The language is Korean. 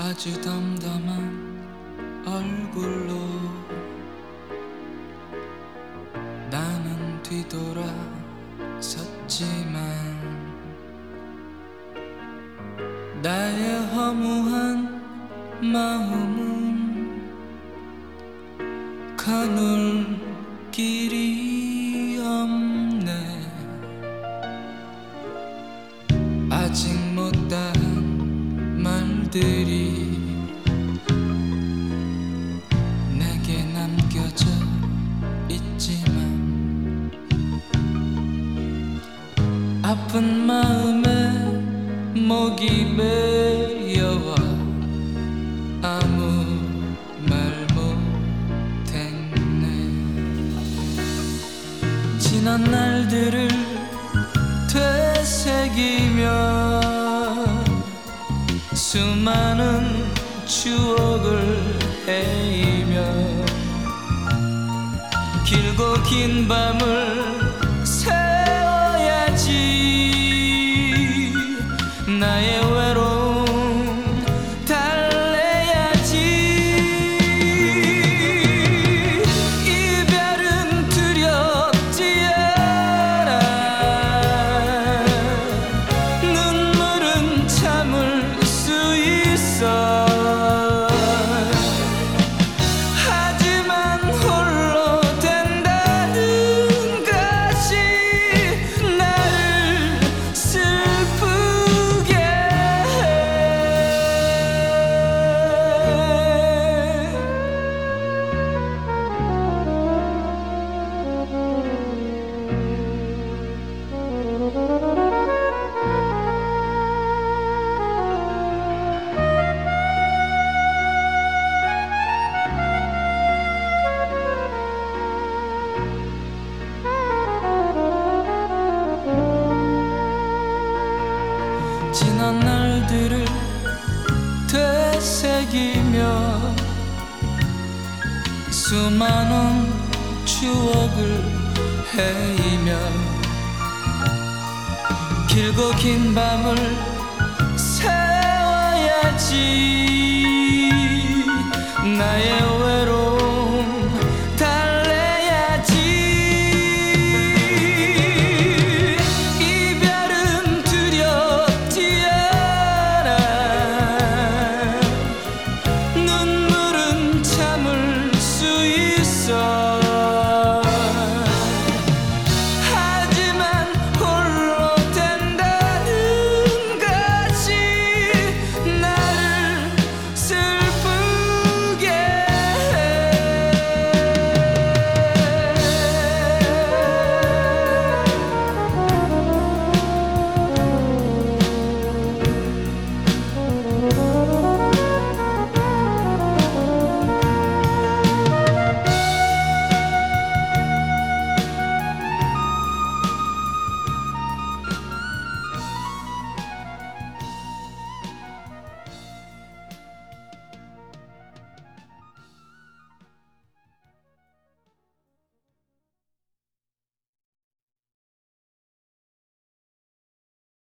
아주 덤덤한 얼굴로 나는 뒤돌아섰지만 나의 허무한 마음은 가눌 길이 없네. 아직 못다한 말들이 내게 남겨져 있지만 아픈 마음에 목이 메여와 아무 말 못했네. 지난 날들을 되새기며 수많은 추억을 헤이며 길고 긴 밤을 새워야지. 나의 외로움 달래야지. 이별은 두렵지 않아. 눈물은 참을 수 있어. 하지만 홀로 된다는 것이 나를 슬프게 해. 지난 날들을 되새기며 수많은 추억을 헤이며 길고 긴 밤을 새워야지.